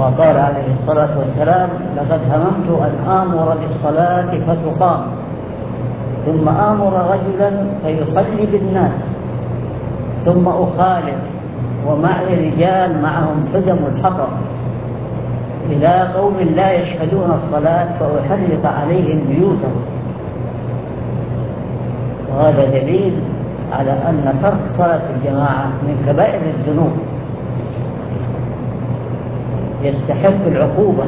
وقال عليه الصلاة والسلام: لقد هممت أن آمر بالصلاة فتقام ثم آمر رجلا فيصلي بالناس ثم أخالف ومعي رجال معهم حزم الحطب إلى قوم لا يشهدون الصلاة فأحرق عليهم بيوتهم. وهذا دليل على أن ترك صلاة الجماعة من كبائر الذنوب يستحق العقوبة،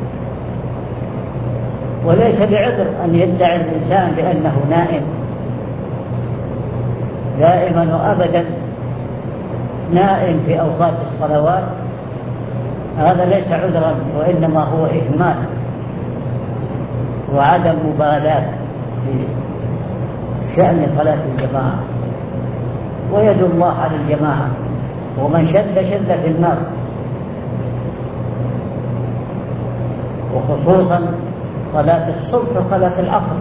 وليس بعذر أن يدعي الإنسان بأنه نائم دائما وأبدا، نائم في أوقات الصلوات. هذا ليس عذرا، وإنما هو إهمال وعدم مبالاة بشأن صلاة الجماعة. ويد الله على الجماعة، ومن شد في النار، وخصوصا صلاة الصبح وصلاة العصر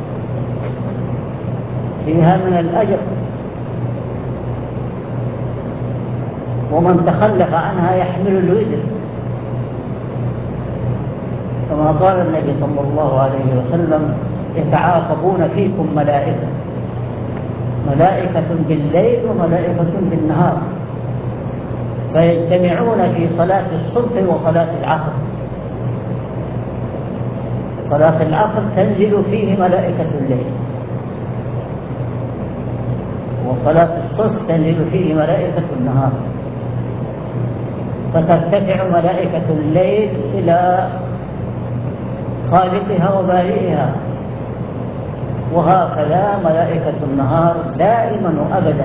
فيها من الأجر، ومن تخلف عنها يحمل الوزر، كما قال النبي صلى الله عليه وسلم: يتعاقبون فيكم ملائكة بالليل وملائكة بالنهار، فيجتمعون في صلاة الصبح وصلاة العصر. صلاة العصر تنزل فيه ملائكة الليل، وصلاة الصبح تنزل فيه ملائكة النهار، فترتفع ملائكة الليل إلى خالقها وبارئها، وهكذا ملائكة النهار دائما وأبدا،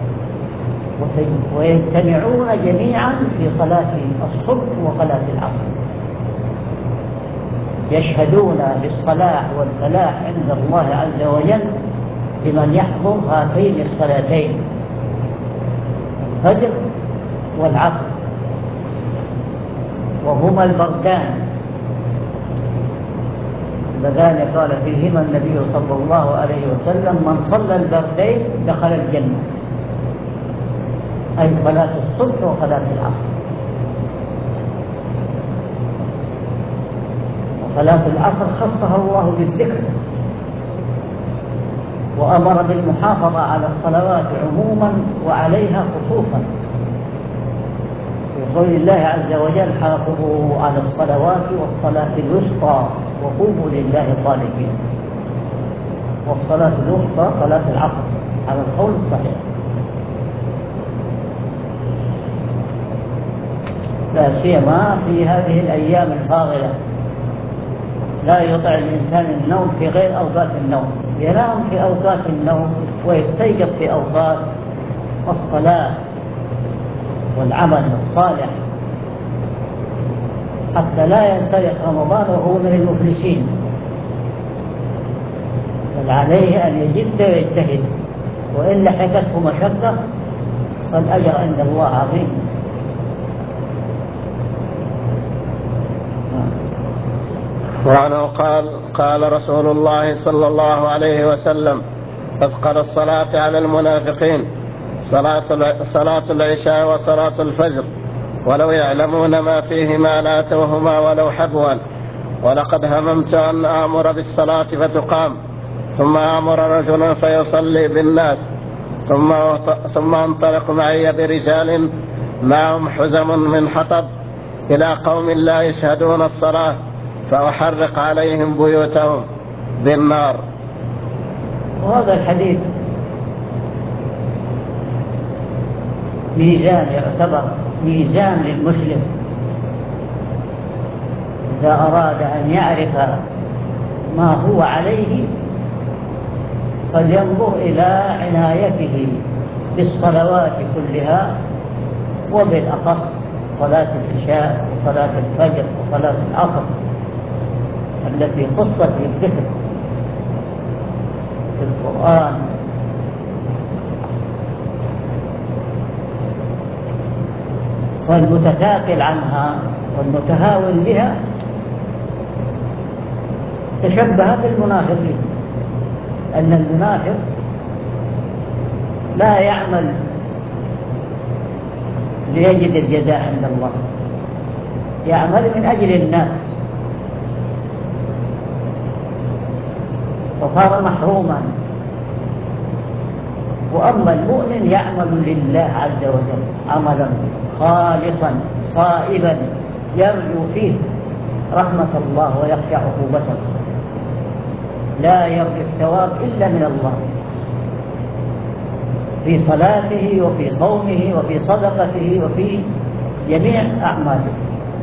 ويجتمعون جميعا في صلاة الصبح وصلاة العصر، يشهدون بالصلاح والفلاح عند الله عز وجل لمن يحضر هاتين الصلاتين، الفجر والعصر، وهما البردان اللذان قال فيهما النبي صلى الله عليه وسلم: من صلى البردين دخل الجنة، أي صلاة الصبح وصلاة العصر. وصلاة العصر خصها الله بالذكر، وأمر بالمحافظة على الصلوات عموما وعليها خصوصا، في قول الله عز وجل: حافظوا على الصلوات والصلاة الوسطى وقوموا لله قانتين. والصلاة الوسطى صلاة العصر على القول الصحيح، لا سيما في هذه الأيام الفاضلة. لا يطع الإنسان النوم في غير أوقات النوم، ينام في أوقات النوم ويستيقظ في أوقات الصلاة والعمل الصالح، حتى لا ينسلخ رمضان وهو من المفلسين. بل عليه أن يجد ويجتهد، وإن لحقته مشقة فالأجر عند الله عظيم. وعنه قال رسول الله صلى الله عليه وسلم: أثقل الصلاة على المنافقين صلاة العشاء وصلاة الفجر، ولو يعلمون ما فيهما لاتوهما ولو حبوا. ولقد هممت أن آمر بالصلاة فتقام ثم آمر رجلا فيصلي بالناس ثم انطلق معي برجال معهم حزم من حطب إلى قوم لا يشهدون الصلاة فأحرق عليهم بيوتهم بالنار. وهذا الحديث ميزان، يعتبر ميزان للمسلم إذا أراد أن يعرف ما هو عليه، فلينظر إلى عنايته بالصلوات كلها، وبالأخص صلاة العشاء وصلاة الفجر وصلاة العصر التي خصت بالذكر في القرآن. والمتثاقل عنها والمتهاون بها تشبه بالمنافقين، أن المنافق لا يعمل ليجد الجزاء عند الله، يعمل من أجل الناس وصار محروما. وأما المؤمن يعمل لله عز وجل عملا خالصا صائبا يرجو فيه رحمة الله ويخشى عقوبته، لا يرجو الثواب إلا من الله في صلاته وفي صومه وفي صدقته وفي جميع أعماله.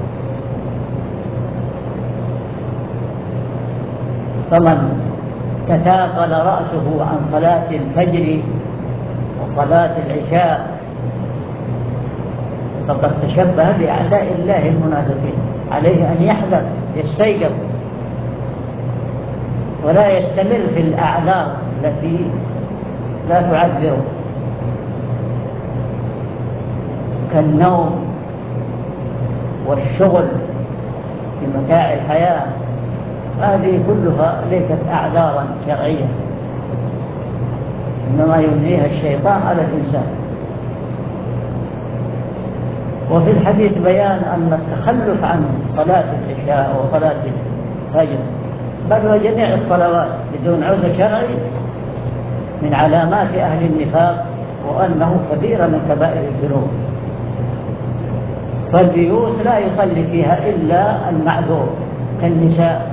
فمن تثاقل رأسه عن صلاة الفجر وصلاة العشاء فقد تشبه بأعداء الله المنافقين. عليه أن يحذر، يستيقظ، ولا يستمر في الأعذار التي لا تعذره كالنوم والشغل في متاع الحياة. هذه كلها ليست أعذارا شرعية، إنما يمنيها الشيطان على الإنسان. وفي الحديث بيان أن التخلف عن صلاة العشاء وصلاة الفجر بل وجميع الصلوات بدون عذر شرعي من علامات أهل النفاق، وأنه كبيرة من كبائر الذنوب. فالبيوت لا يصلي فيها إلا المعذور كالنساء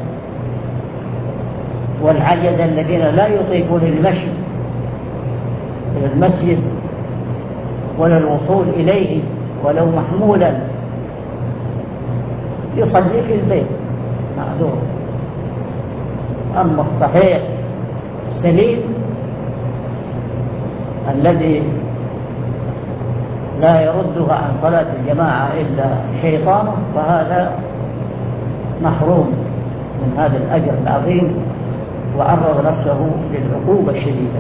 والعجز الذين لا يطيقون المشي إلى المسجد ولا الوصول إليه ولو محمولا، يصلي في البيت معذور. أما الصحيح السليم الذي لا يردها عن صلاة الجماعة إلا شيطانه فهذا محروم من هذا الأجر العظيم وعرض نفسه للعقوبة الشديدة.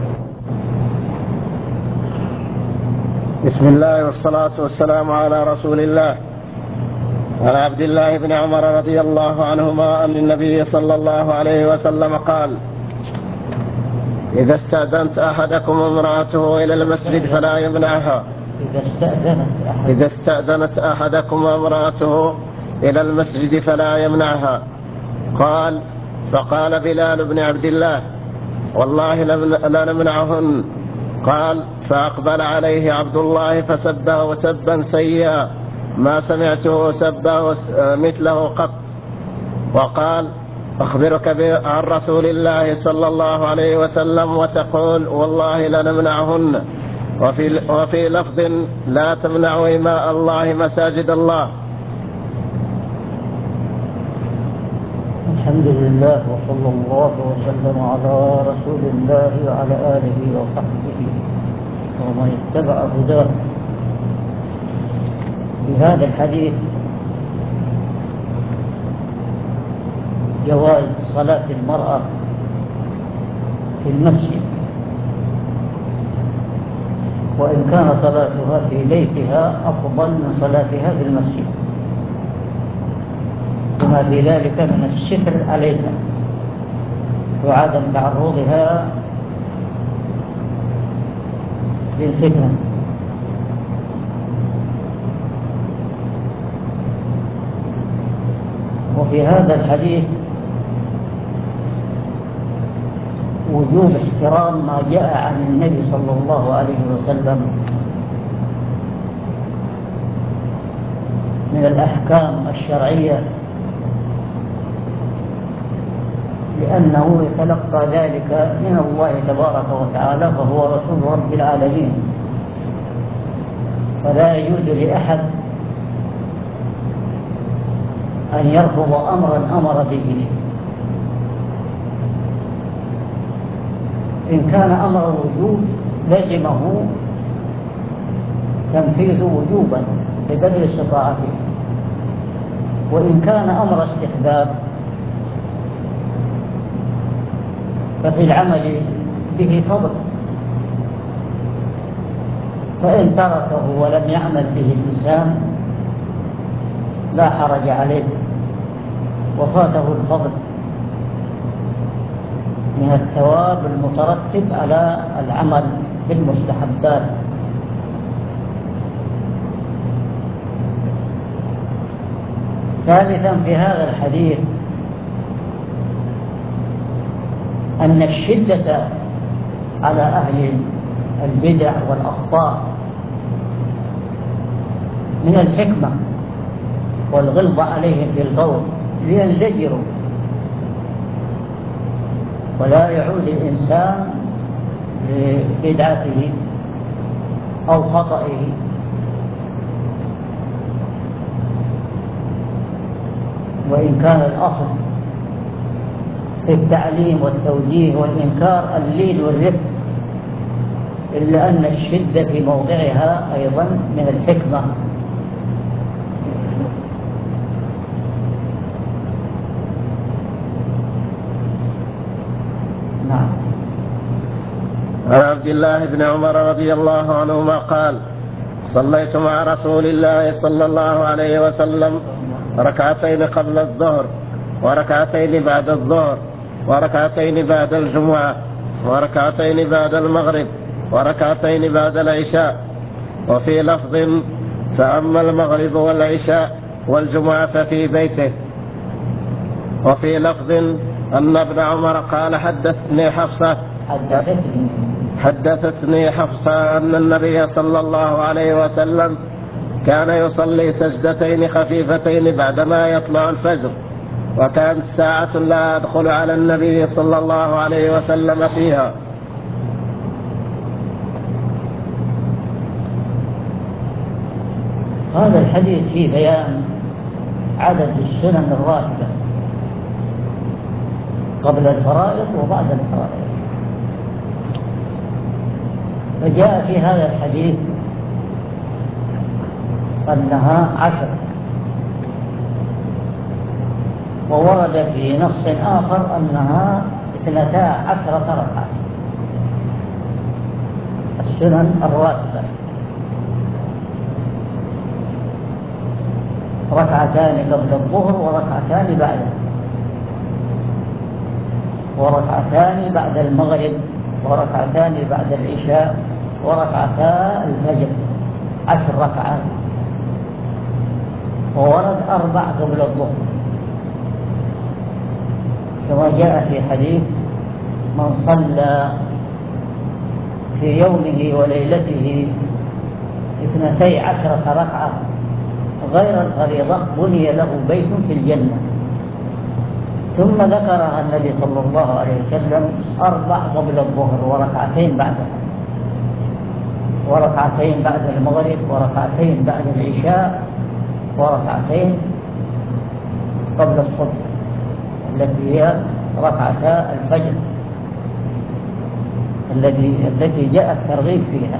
بسم الله والصلاة والسلام على رسول الله. عن عبد الله بن عمر رضي الله عنهما أن النبي صلى الله عليه وسلم قال: إذا استأذنت امرأته إلى المسجد فلا يمنعها. إذا استأذنت أحدكم امرأته إلى المسجد فلا يمنعها. قال: فقال بلال بن عبد الله: والله لا نمنعهن. قال: فأقبل عليه عبد الله فسبه سبا سيئا ما سمعته سبه مثله قط، وقال: أخبرك عن رسول الله صلى الله عليه وسلم وتقول والله لنمنعهن، وفي لفظ: لا تمنعوا إماء الله مساجد الله. الحمد لله وصلى الله وسلم على رسول الله وعلى آله وصحبه ومن اتبع هداه. في هذا الحديث جواز صلاة المرأة في المسجد، وإن كان صلاتها في بيتها أفضل من صلاتها في المسجد، وما في ذلك من الستر عليها وعدم تعرضها للفتن. وفي هذا الحديث وجوب احترام ما جاء عن النبي صلى الله عليه وسلم من الأحكام الشرعية، لأنه يتلقى ذلك من الله تبارك وتعالى فهو رسول رب العالمين. فلا يجوز لأحد أن يرفض أمرا أمر به، إن كان أمر وجوب لزمه تنفيذ وجوبا بقدر استطاعته، وإن كان أمر استحباب ففي العمل به فضل، فإن تركه ولم يعمل به الإنسان لا حرج عليه وفاته الفضل من الثواب المترتب على العمل بالمستحبات. ثالثا في هذا الحديث أن الشدة على أهل البدع والأخطاء من الحكمة، والغلظ عليهم بالقول لينزجروا ولا يعود الإنسان لبدعته أو خطئه. وإن كان الأصل في التعليم والتوجيه والإنكار اللين والرفق، إلا أن الشدة في موضعها أيضا من الحكمة. نعم. عن عبد الله بن عمر رضي الله عنهما قال: صليت مع رسول الله صلى الله عليه وسلم ركعتين قبل الظهر، وركعتين بعد الظهر، وركعتين بعد الجمعة، وركعتين بعد المغرب، وركعتين بعد العشاء. وفي لفظ: فأما المغرب والعشاء والجمعة ففي بيته. وفي لفظ أن ابن عمر قال: حدثتني حفصة أن النبي صلى الله عليه وسلم كان يصلي سجدتين خفيفتين بعدما يطلع الفجر، وكانت ساعة لا أدخل على النبي صلى الله عليه وسلم فيها. هذا الحديث فيه بيان عدد السنن الراتبة قبل الفرائض وبعد الفرائض. فجاء في هذا الحديث أنها 10، وورد في نص آخر أنها 12 ركعة، السنن الراتبة، ركعتان قبل الظهر وركعتان بعده، وركعتان بعد المغرب، وركعتان بعد العشاء، وركعتا الفجر، 10 ركعات. وورد 4 قبل الظهر، كما جاء في حديث: من صلى في يومه وليلته 12 ركعة غير الفريضة بني له بيت في الجنة. ثم ذكرها النبي صلى الله عليه وسلم 4 قبل الظهر، وركعتين بعدها، وركعتين بعد المغرب، وركعتين بعد العشاء، وركعتين قبل الصبح التي هي ركعتا الفجر التي جاء الترغيب فيها.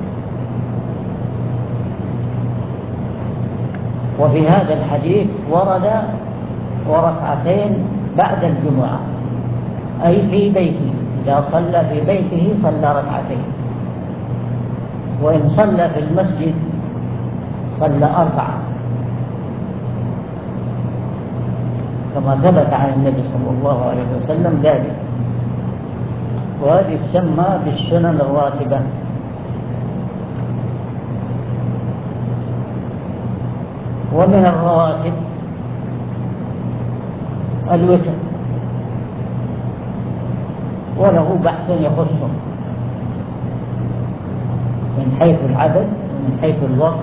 وفي هذا الحديث ورد وركعتين بعد الجمعة، أي في بيته، إذا صلى في بيته صلى ركعتين، وإن صلى في المسجد صلى 4 كما ثبت عن النبي صلى الله عليه وسلم ذلك. وهذه تسمى بالسنن الراتبة. ومن الرواتب الوتر، وله بحث يخصه من حيث العدد ومن حيث الوقت،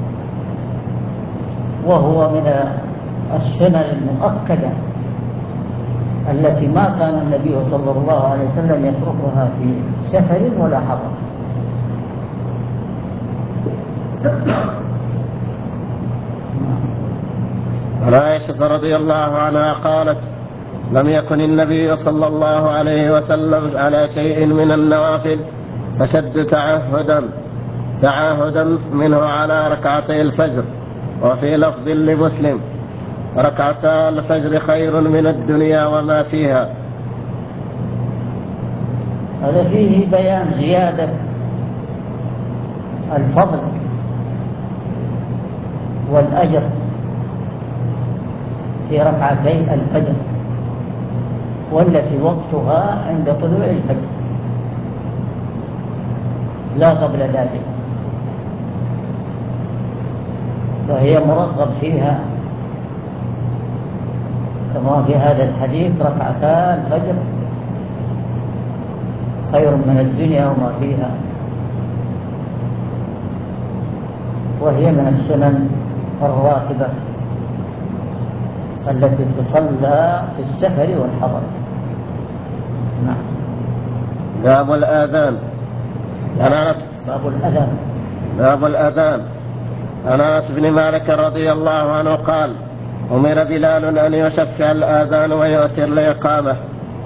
وهو من السنن المؤكدة التي ما كان النبي صلى الله عليه وسلم يتركها في سفر ولا حضر. عائشة رضي الله عنها قالت: لم يكن النبي صلى الله عليه وسلم على شيء من النوافل أشد تعاهدا منه على ركعتي الفجر. وفي لفظ لمسلم: ركعتا الفجر خير من الدنيا وما فيها. هذا فيه بيان زيادة الفضل والأجر في ركعتي الفجر، والتي وقتها عند طلوع الفجر لا قبل ذلك، فهي مرغب فيها كما في هذا الحديث ركعتان الفجر خير من الدنيا وما فيها، وهي من السنن الراتبة التي تصلى في السفر والحضر. نعم. باب الآذان. باب الآذان. عن أنس بن مالك رضي الله عنه قال: أمر بلال أن يشفع الآذان ويؤتر الإقامة.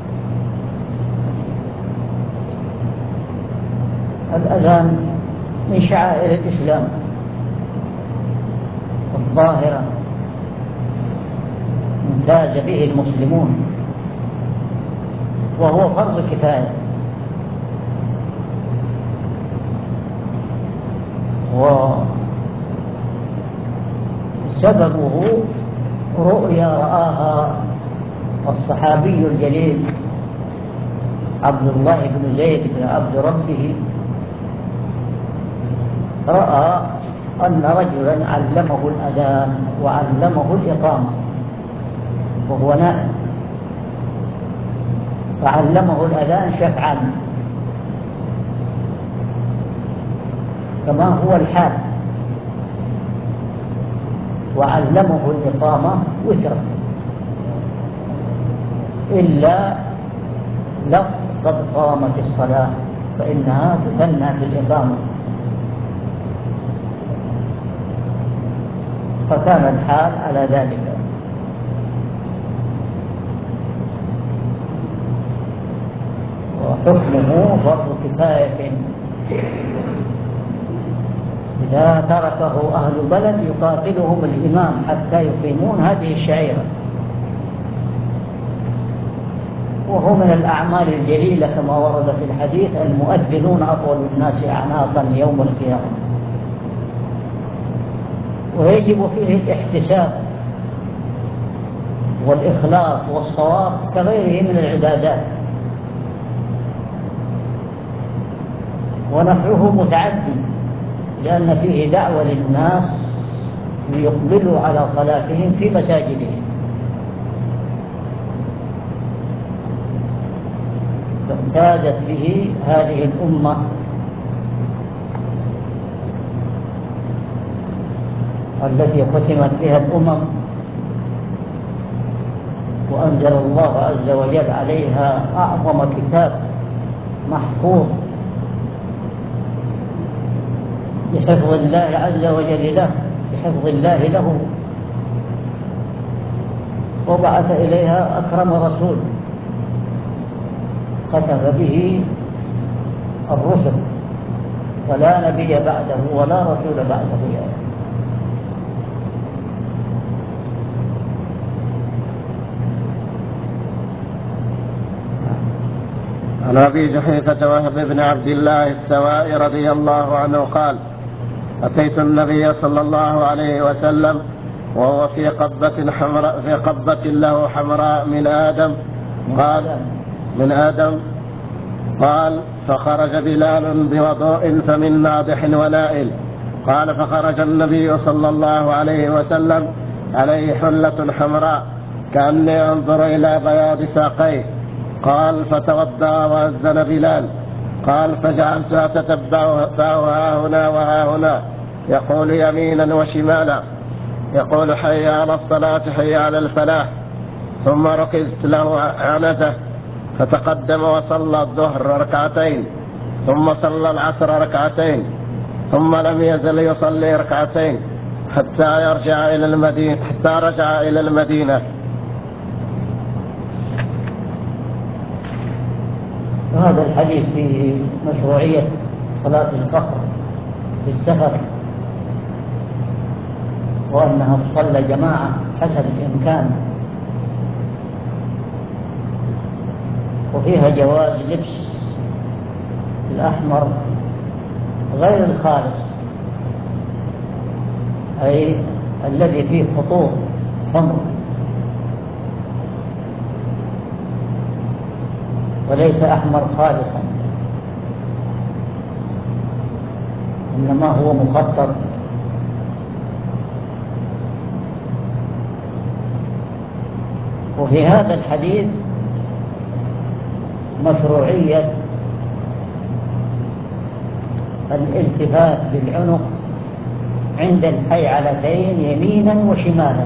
الأذان من شعائر الإسلام الظاهرة امتاز به المسلمون، وهو فرض كفاية، وسببه رؤيا رآها الصحابي الجليل عبد الله بن زيد بن عبد ربه، رأى أن رجلا علمه الأذان وعلمه الإقامة وهو نائم، فعلمه الأذان شفعا كما هو الحال، وعلمه الإقامة وترا، إلا لفظ قد قامت الصلاة فإنها تثنى في الإقامة، فكان الحال على ذلك. وحكمه فرض كفاية، إذا تركه أهل البلد يقاتلهم الإمام حتى يقيمون هذه الشعيرة، وهو من الأعمال الجليلة كما ورد في الحديث: المؤذنون أطول الناس أعناقا يوم القيامة. ويجب فيه الاحتساب والإخلاص والصواب كغيره من العبادات، ونفعه متعدي، لأن فيه دعوة للناس ليقبلوا على صلاتهم في مساجدهم، فامتازت به هذه الأمة التي ختمت بها الأمم، وأنزل الله عز وجل عليها أعظم كتاب محفوظ بحفظ الله عز وجل له، بحفظ الله له، وبعث إليها أكرم رسول ختم به الرسل، ولا نبي بعده ولا رسول بعده يعني. عن أبي جحيفة وهب بن عبد الله السوائي رضي الله عنه قال: أتيت النبي صلى الله عليه وسلم وهو في قبة له حمراء من آدم قال: فخرج بلال بوضوء فمن ناضح ونائل. قال: فخرج النبي صلى الله عليه وسلم عليه حلة حمراء كأني أنظر إلى بياض ساقيه. قال: فتوضأ وأذن بلال. قال: فجعلت أتتبعه ها هنا وها هنا، يقول يمينا وشمالا، يقول حي على الصلاة حي على الفلاح. ثم ركزت له عنزه، فتقدم وصلى الظهر ركعتين، ثم صلى العصر ركعتين، ثم لم يزل يصلي ركعتين حتى رجع إلى المدينة. وهذا الحديث فيه مشروعية صلاة القصر في السفر، وأنها تصلى جماعة حسب الإمكان، وفيها جواز لبس الأحمر غير الخالص، أي الذي فيه خطوط حمر، وليس أحمر خالصا، إنما هو مخطط. وفي هذا الحديث مشروعية الالتفات بالعنق عند الحيعلتين يمينا وشمالا،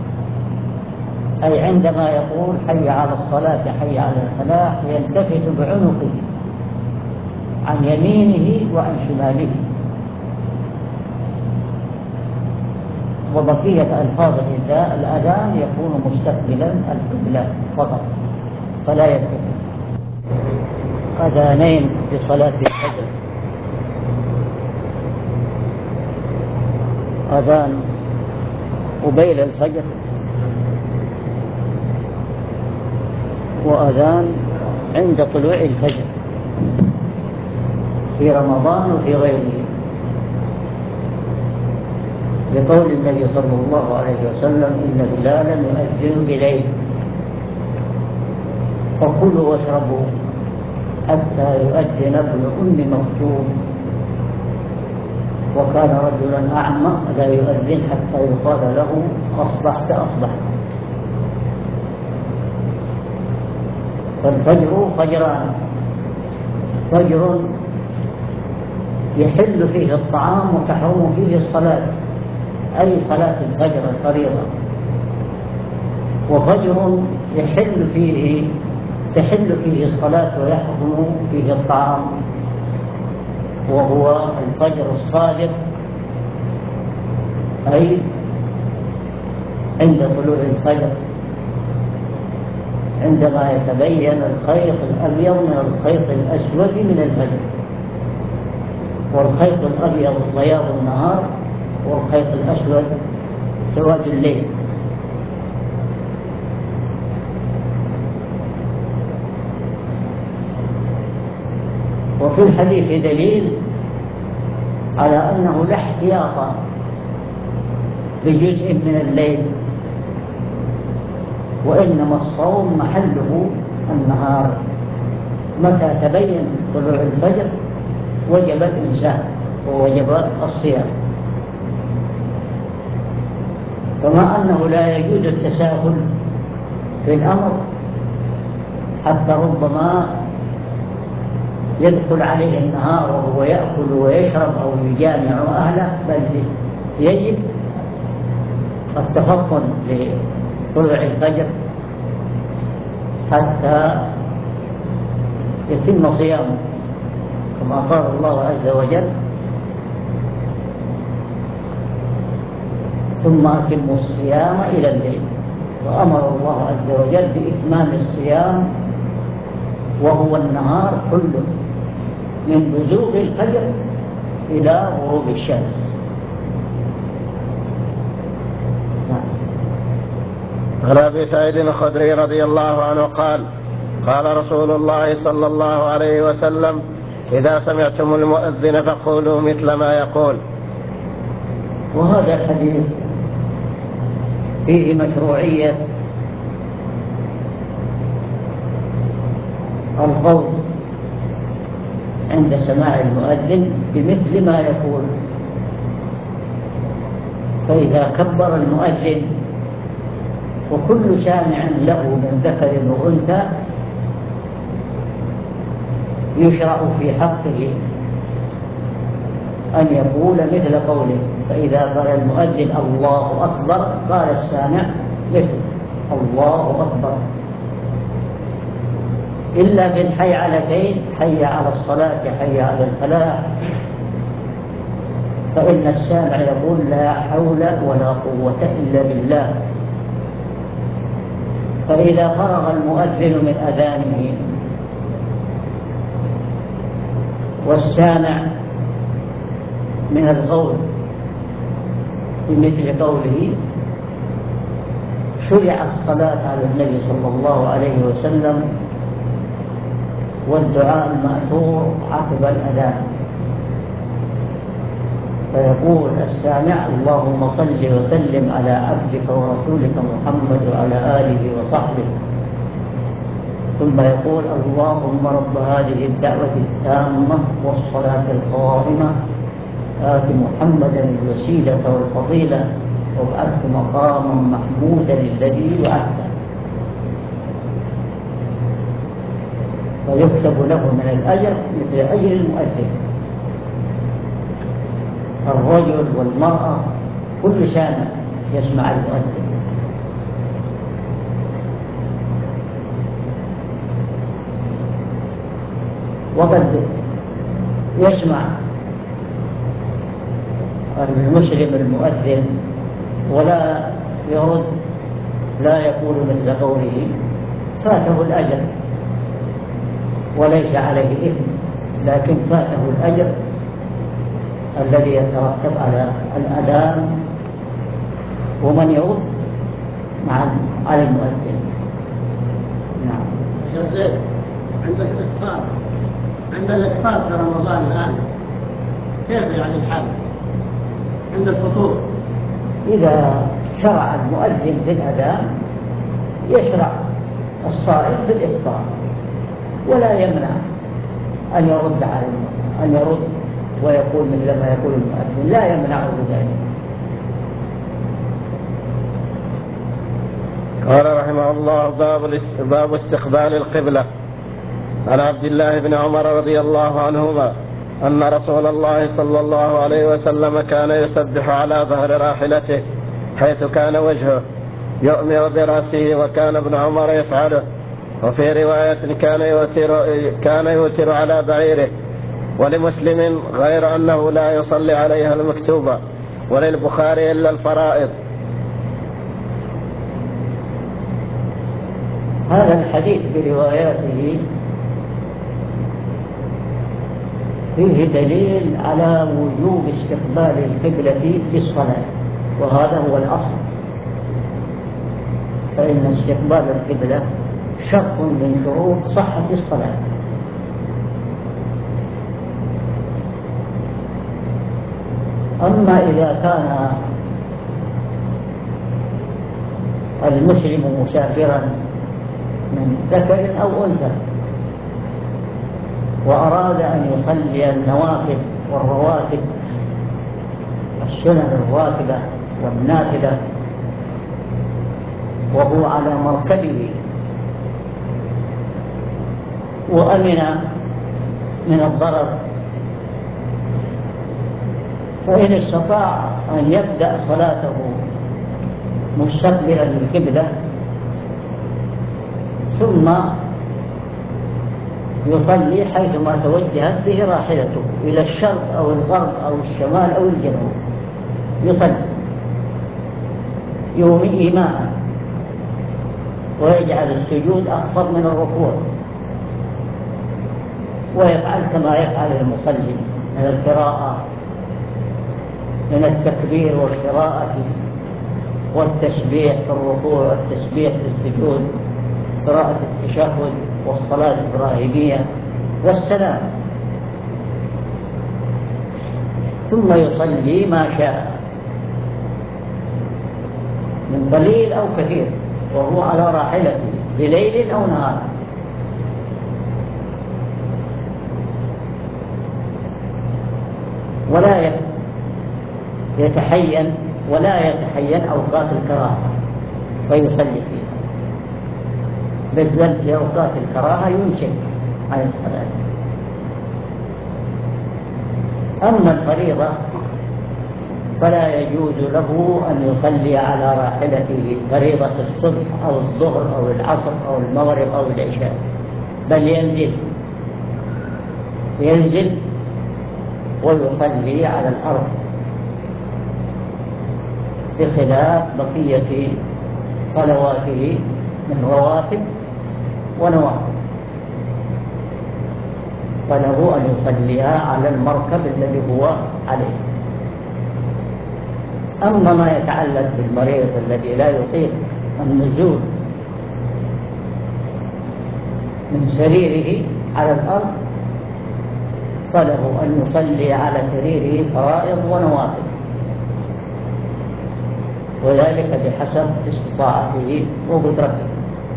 أي عندما يقول حي على الصلاة حي على الفلاح يلتفت بعنقه عن يمينه وعن شماله، وبقية ألفاظ الأذان يكون مستقبلا القبلة فقط فلا يلتفت. أذانين لصلاة الفجر: أذان قبيل الفجر، وأذان عند طلوع الفجر في رمضان وفي غيره، لقول النبي صلى الله عليه وسلم: إن بلالا يؤذن بليل فكلوا واشربوا حتى يؤذن ابن أم مكتوم، وكان رجلا أعمى لا يؤذن حتى يقال له أصبحت أصبحت. فالفجر فجران: فجر يحل فيه الطعام وتحرم فيه الصلاة، أي صلاة الفجر الفريضة، وفجر تحل فيه الصلاة ويحرم فيه الطعام، وهو الفجر الصادق، أي عند طلوع الفجر عندما يتبين الخيط الأبيض من الخيط الأسود من الفجر، والخيط الأبيض بياض النهار والخيط الأسود سواد الليل. وفي الحديث دليل على أنه لا احتياط بجزء من الليل، وإنما الصوم محله النهار، متى تبين طلوع الفجر وجب الإمساك ووجب الصيام، كما أنه لا يجوز التساهل في الأمر، حتى ربما يدخل عليه النهار وهو يأكل ويشرب أو يجامع أهله، بل يجب التفطن لطلوع الفجر حتى يتم صيامه، كما قال الله عز وجل: ثم أتموا الصيام إلى الليل. وأمر الله عز وجل بإتمام الصيام وهو النهار كله من بزوغ الفجر إلى غروب الشمس. عن أبي سعيد الخدري رضي الله عنه قال: قال رسول الله صلى الله عليه وسلم: إذا سمعتم المؤذن فقولوا مثل ما يقول. وهذا الحديث فيه مشروعية القول عند سماع المؤذن بمثل ما يقول، فإذا كبر المؤذن وكل سامع له من ذكر وأنثى يشرع في حقه أن يقول مثل قوله، فإذا قال المؤذن الله أكبر قال السامع مثل الله أكبر، إلا في الحيعلتين: حي على الصلاة حي على الفلاح، فإن السامع يقول لا حول ولا قوة إلا بالله. فإذا فرغ المؤذن من أذانه والسامع من القول بمثل قوله، شرع الصلاة على النبي صلى الله عليه وسلم والدعاء المأثور عقب الأذان، فيقول السامع: اللهم صل وسلم على عبدك ورسولك محمد وعلى آله وصحبه، ثم يقول: اللهم رب هذه الدعوة التامة والصلاة القائمة آت محمدا الوسيلة والفضيلة وابعثه مقاما محمودا الذي وعدته. ويكتب له من الأجر مثل أجر المؤذن. الرجل والمرأة كل سنة يسمع المؤذن. وقد يسمع المسلم المؤذن ولا يرد، لا يقول مثل قوله، فاته الأجر وليس عليه إثم، لكن فاته الأجر الذي يترتب على الأذان ومن يرد على المؤذن. نعم. شيخ زيد، عند الإفطار في رمضان الآن كيف يعني الحال عند الفطور؟ إذا شرع المؤذن في الأذان يشرع الصائم في الإفطار، ولا يمنع أن يرد ويقول مثل ما يقول المؤذن، لا يمنعه ذلك. قال رحمه الله: باب استقبال القبلة. عن عبد الله بن عمر رضي الله عنهما أن رسول الله صلى الله عليه وسلم كان يسبح على ظهر راحلته حيث كان وجهه يؤمر برأسه، وكان ابن عمر يفعله. وفي رواية كان يوتر على بعيره. ولمسلم غير أنه لا يصلي عليها المكتوبة، وللبخاري إلا الفرائض. هذا الحديث برواياته فيه دليل على وجوب استقبال القبلة في الصلاة، وهذا هو الأصل، فإن استقبال القبلة شرط من شروط صحة الصلاة. أما إذا كان المسلم مسافرا من ذكر أو أنثى وأراد أن يصلي النوافل والرواتب، السنن الراتبة والنافلة، وهو على مركبه وأمن من الضرر، فإن استطاع أن يبدأ صلاته مستقبلا للقبلة ثم يصلي حيثما توجهت به راحلته، إلى الشرق أو الغرب أو الشمال أو الجنوب، يصلي يومي إيماء، ويجعل السجود أخفض من الركوع، ويفعل كما يفعل المصلي من القراءة، من التكبير والقراءة والتسبيح في الركوع والتسبيح في السجود، قراءة التشهد والصلاة الإبراهيمية والسلام، ثم يصلي ما شاء من قليل أو كثير وهو على راحلته بليل أو نهار. ولا يتحين أوقات الكراهة فيصلي فيها، بالذات في أوقات الكراهة يمسك عن الصلاة. أما الفريضة فلا يجوز له أن يصلي على راحلته فريضة الصبح أو الظهر أو العصر أو المغرب أو العشاء، بل ينزل ويصلي على الأرض، بخلاف بقية صلواته من رواتب ونوافل، فله أن يصليها على المركب الذي هو عليه. أما ما يتعلق بالمريض الذي لا يطيق النزول من سريره على الأرض فله أن يصلي على سريره فرائض ونوافل، وذلك بحسب استطاعته وقدرته.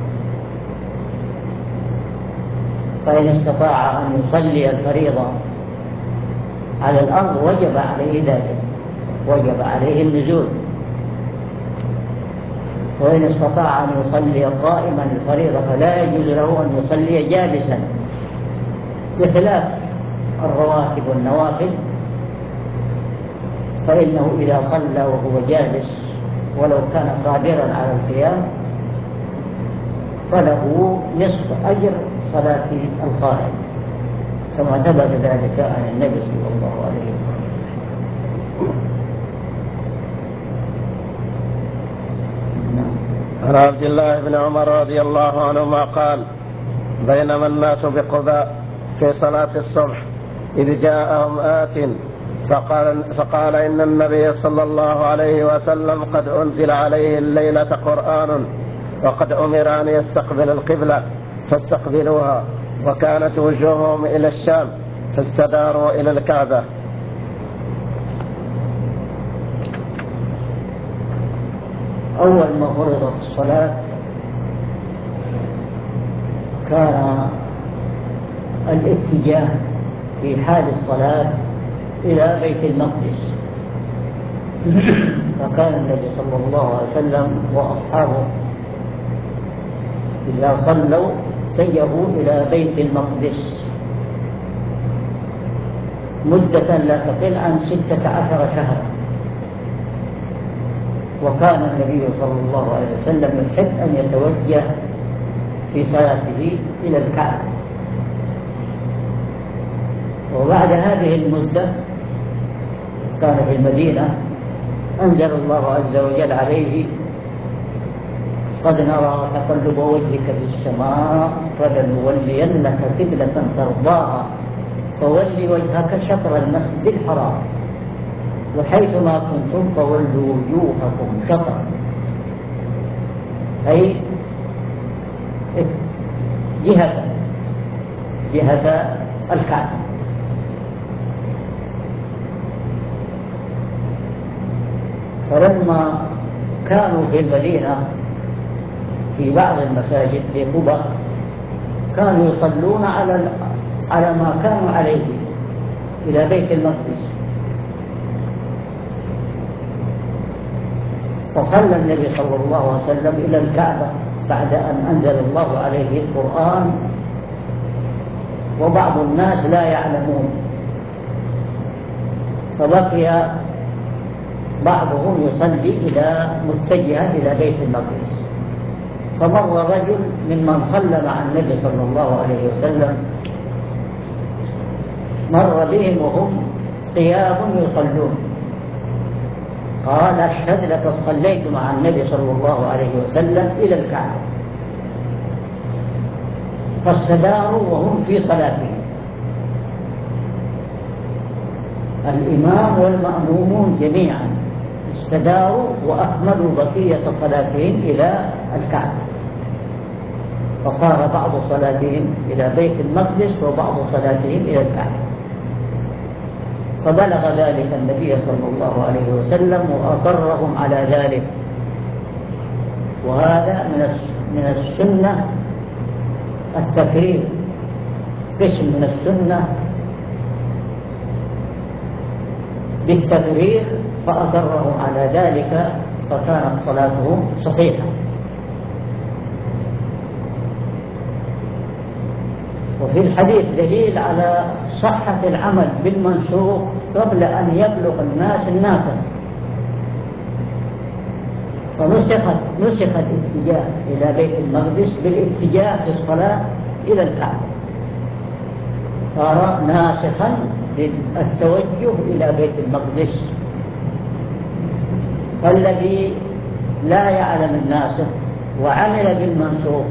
فإن استطاع أن يصلي الفريضة على الأرض وجب عليه ذلك، وجب عليه النزول. وإن استطاع أن يصلي قائما الفريضة فلا يجوز له أن يصلي جالسا بخلاف الرواتب والنوافل، فإنه إذا صلى وهو جالس ولو كان قادرا على القيام فله نصف أجر صلاة القائم، كما ثبت ذلك عن النبي صلى الله عليه وسلم. عن عبد الله بن عمر رضي الله عنهما قال: بينما الناس بقباء في صلاة الصبح إذ جاءهم آت فقال إن النبي صلى الله عليه وسلم قد أنزل عليه الليلة قرآن وقد أمر أن يستقبل القبلة فاستقبلوها، وكانت وجوههم إلى الشام فاستداروا إلى الكعبة. أول ما فرضت الصلاة كان الاتجاه في حال الصلاة إلى بيت المقدس، فكان النبي صلى الله عليه وسلم وأصحابه إذا صلوا اتجهوا إلى بيت المقدس مدة لا تقل عن 16 شهرا. وكان النبي صلى الله عليه وسلم يحب أن يتوجه في صلاته إلى الكعبة. وبعد هذه المدة كان في المدينة أنزل الله عز وجل عليه: قد نرى تقلب وجهك في السماء فلنولينك قبلة ترضاها فول وجهك شطر المسجد الحرام وحيثما كنتم فولوا وجوهكم شطرا، أي جهة الكعبة. فلما كانوا في المدينة في بعض المساجد في قباء كانوا يصلون على ما كانوا عليه إلى بيت المقدس، فصلى النبي صلى الله عليه وسلم إلى الكعبة بعد أن أنزل الله عليه القرآن، وبعض الناس لا يعلمون، فبقي بعضهم يصلي متجها إلى بيت المقدس. فمر رجل ممن صلى مع النبي صلى الله عليه وسلم مر بهم وهم قيام يصلون، قال: أشهد لك صليت مع النبي صلى الله عليه وسلم إلى الكعبة. فاستداروا وهم في صلاتهم، الإمام والمأمومون جميعا استداروا وأكملوا بقية صلاتهم إلى الكعبة، فصار بعض صلاتهم إلى بيت المقدس وبعض صلاتهم إلى الكعبة. فبلغ ذلك النبي صلى الله عليه وسلم وأقرهم على ذلك. وهذا من السنة التكرير، قسم من السنة بالتكرير، فأقرهم على ذلك فكانت صلاتهم صحيحة. وفي الحديث دليل على صحة العمل بالمنسوخ قبل أن يبلغ الناس الناسخ، فنسخ الاتجاه إلى بيت المقدس بالاتجاه في الصلاة إلى الكعبة، صار ناسخا للتوجه إلى بيت المقدس. فالذي لا يعلم الناسخ وعمل بالمنسوخ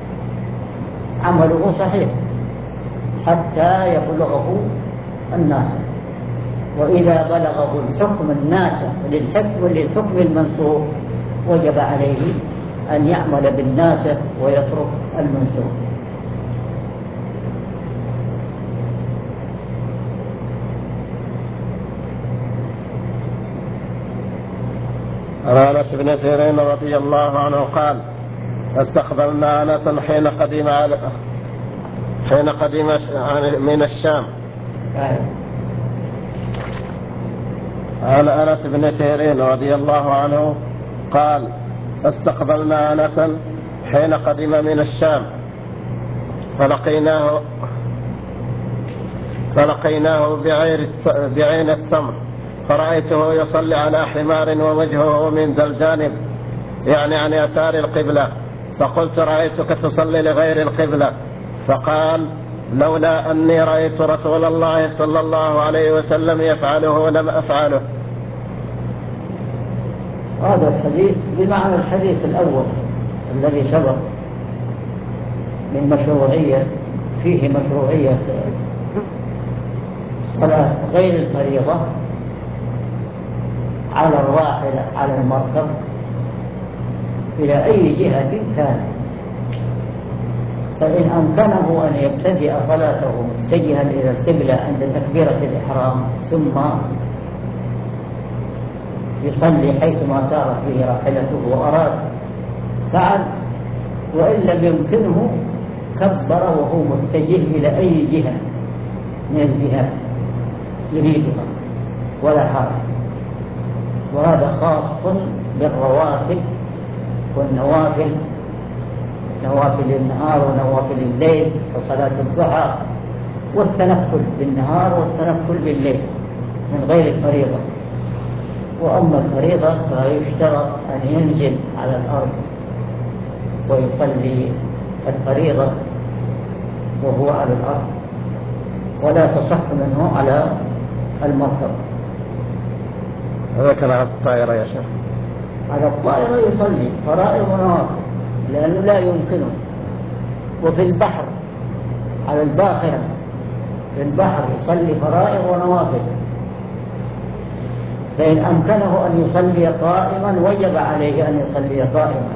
عمله صحيح حتى يبلغه الناسخ، وإذا بلغه الحكم الناسخ للحكم المنسوخ وجب عليه أن يعمل بالناسخ ويترك المنسوخ. عن أنس بن سيرين رضي الله عنه قال: فاستقبلنا أنسا حين قدم من الشام. عن أنس بن سيرين رضي الله عنه قال: فاستقبلنا أنسا حين قدم من الشام فلقيناه بعين التمر، فرأيته يصلي على حمار ووجهه من ذا الجانب، يعني عن يسار القبلة، فقلت: رأيتك تصلي لغير القبلة. فقال: لولا أني رأيت رسول الله صلى الله عليه وسلم يفعله لم أفعله. هذا الحديث بمعنى الحديث الأول الذي سبق من مشروعية، فيه مشروعية صلاة غير الفريضة على الراحلة على المركب إلى أي جهة كان، فإن أمكنه أن يبتدئ صلاته متجها إلى القبلة عند تكبيرة الإحرام ثم يصلي حيثما سارت به راحلته وأراد فعل، وإن لم يمكنه كبر وهو متجه إلى أي جهة من الجهات يريدها ولا حرج. وهذا خاص بالرواتب والنوافل، نوافل النهار ونوافل الليل وصلاة الضحى والتنفل بالنهار والتنفل بالليل من غير الفريضة. وأما الفريضة فيشترط أن ينزل على الأرض ويصلي الفريضة وهو على الأرض، ولا تصح منه على المركب. هذا كان على الطائرة يا شيخ. على الطائرة يصلي فرائض ونوافل لأنه لا يمكنه. وفي البحر على الباخرة في البحر يصلي فرائض ونوافل، فإن أمكنه أن يصلي قائما وجب عليه أن يصلي قائما،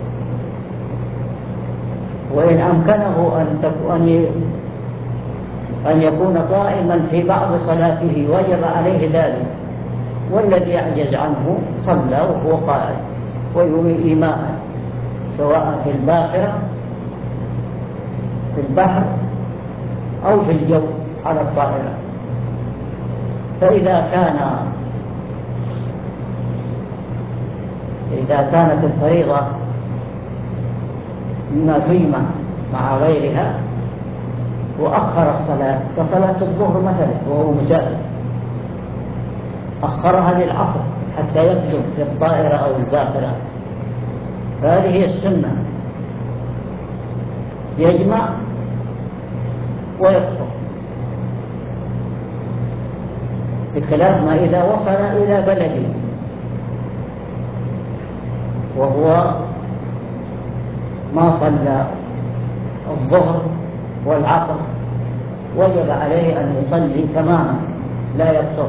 وإن أمكنه أن يكون قائما في بعض صلاته وجب عليه ذلك، والذي يعجز عنه صلى وهو قائم ويومي إيماء سواء في الباخرة في البحر أو في الجو على الطائرة. فإذا كانت الفريضة مما فيما مع غيرها وأخر الصلاة كصلاة الظهر مثلا وهو مسافر، أخرها للعصر حتى يقدم في الطائرة أو الباخرة، فهذه هي السنة، يجمع ويقصر، بخلاف ما إذا وصل إلى بلده وهو ما صلى الظهر والعصر وجب عليه أن يصلي تماما لا يقصر،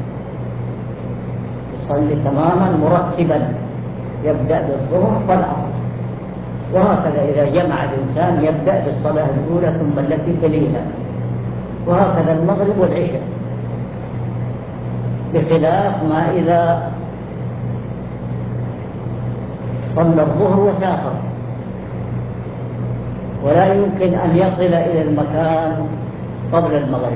يصلي تماما مرتبا يبدأ بالظهر والعصر، وهكذا إذا جمع الإنسان يبدأ بالصلاة الأولى ثم التي تليها، وهكذا المغرب والعشاء، بخلاف ما إذا صلى الظهر وسافر ولا يمكن أن يصل إلى المكان قبل المغرب،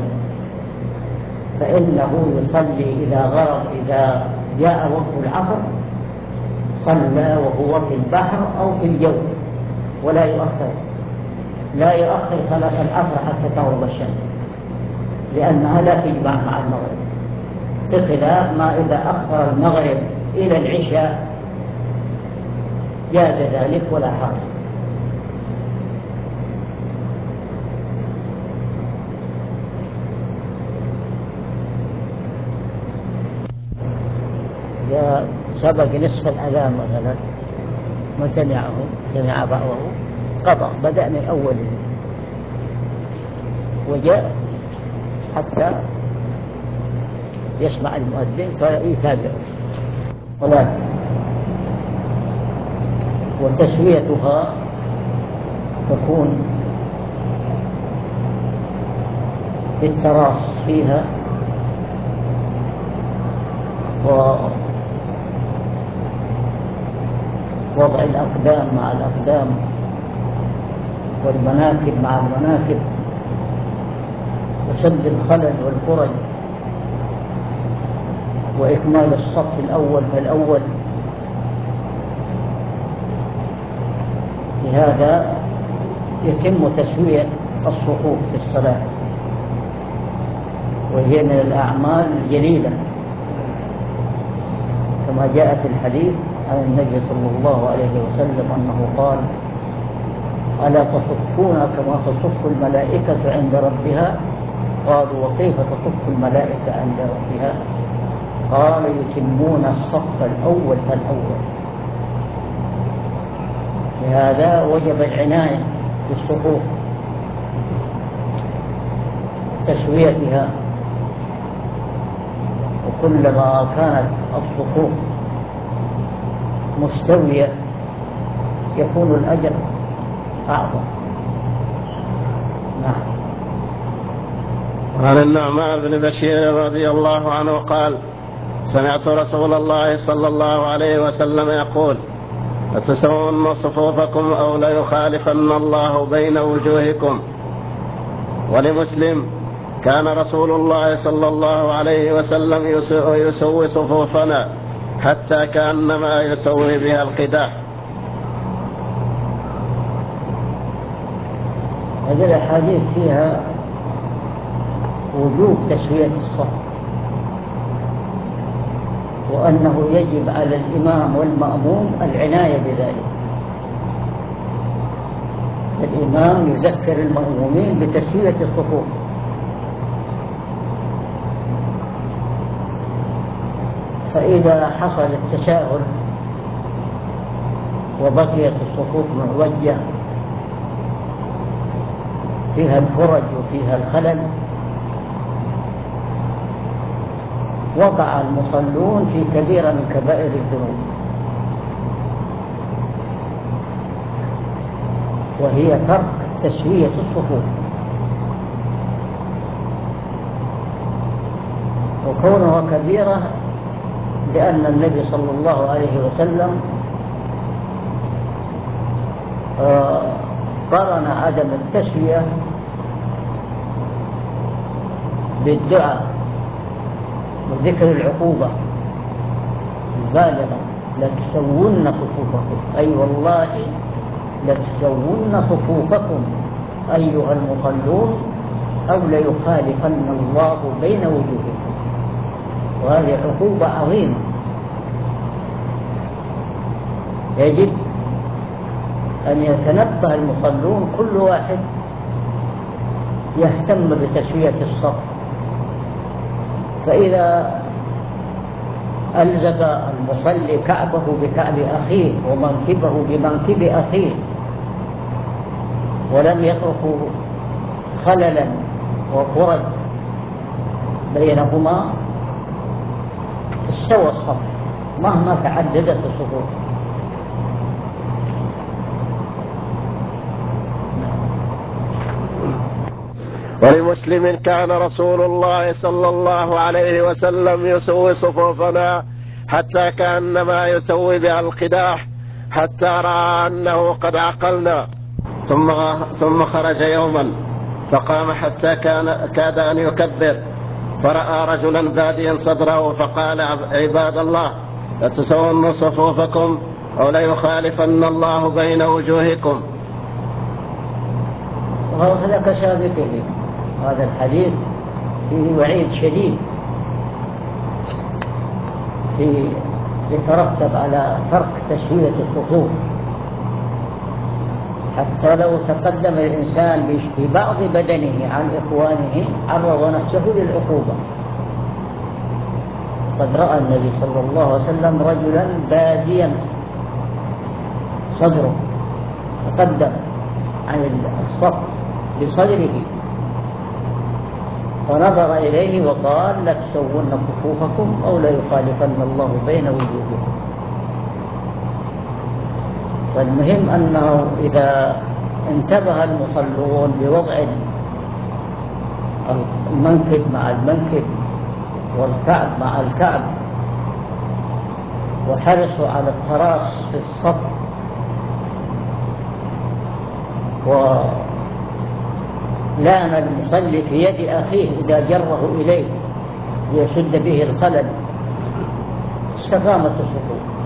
فإنه يصلي إذا جاء وقت العصر صلى وهو في البحر أو في الجو، ولا يؤخر صلاة العصر حتى تغرب الشمس لأنها لا تجمع مع المغرب، بخلاف ما إذا أخر المغرب إلى العشاء جاز ذلك ولا حرج. إذا سبق نصف الأذان مثلا ما سمع بعضه قطع، بدأ من أوله وجاء حتى يسمع المؤذن فيتابعه صلاة، وتسويتها تكون بالتراص فيها ووضع الأقدام مع الأقدام والمناكب مع المناكب وسد الخلل والفرج وإكمال الصف الأول فالأول. بهذا يتم تسوية الصفوف في الصلاة، وهي من الأعمال الجليلة كما جاء في الحديث عن النبي صلى الله عليه وسلم أنه قال: ألا تصفون كما تصف الملائكة عند ربها؟ قالوا: وكيف تصف الملائكة عند ربها؟ قال: يتمون الصف الأول فالأول. لهذا وجب العناية بالصفوف، تسويتها، وكلما كانت الصفوف مستوية يكون الأجر أعظم. نعم. عن النعمان بن بشير رضي الله عنه قال: سمعت رسول الله صلى الله عليه وسلم يقول: لتسوون صفوفكم أو ليخالفن الله بين وجوهكم. ولمسلم: كان رسول الله صلى الله عليه وسلم يسوي صفوفنا حتى كأنما يسوي بها القداح. هذه الأحاديث فيها وجوب تسوية الصف، وأنه يجب على الإمام والمأموم العناية بذلك. الإمام يذكر المأمومين بتسوية الصفوف، فإذا حصل التساهل وبقيت الصفوف معوجة فيها الفرج وفيها الخلل، وقع المصلون في كبيرة من كبائر الذنوب، وهي ترك تسوية الصفوف. وكونها كبيرة لأن النبي صلى الله عليه وسلم قرن عدم التسوية بالدعاء وذكر العقوبة البالغة: لتسوون صفوفكم، أي والله لتسوون صفوفكم أيها المصلون أو ليخالفن الله بين وجوهكم. وهذه عقوبة عظيمة، يجب أن يتنبه المصلون كل واحد يهتم بتسوية الصف. فإذا ألزق المصلي كعبه بكعب أخيه ومنكبه بمنكب أخيه ولم يتركوا خللا وفرج بينهما، استوى الصف مهما تعددت الصفوف. ولمسلم: كان رسول الله صلى الله عليه وسلم يسوي صفوفنا حتى كأنما يسوي بها القداح، حتى رأى أنه قد عقلنا، ثم خرج يوما فقام حتى كاد أن يكبر، فرأى رجلا باديا صدره فقال: عباد الله، لتسوون صفوفكم أو ليخالفن الله بين وجوهكم. وهذا كسابقه. هذا الحديث فيه وعيد شديد يترتب على ترك تسوية الصفوف، حتى لو تقدم الإنسان ببعض بدنه عن إخوانه عرض نفسه للعقوبة. قد رأى النبي صلى الله عليه وسلم رجلا باديا صدره، تقدم عن الصف بصدره، فنظر إليه وقال: لتسوون صفوفكم أو ليخالفن الله بين وجوهكم. فالمهم أنه إذا انتبه المصلون بوضع المنكب مع المنكب والكعب مع الكعب وحرصوا على التراص في الصف ولام المصلي في يد أخيه إذا جره إليه ليسد به الخلل، استقامت الصفوف.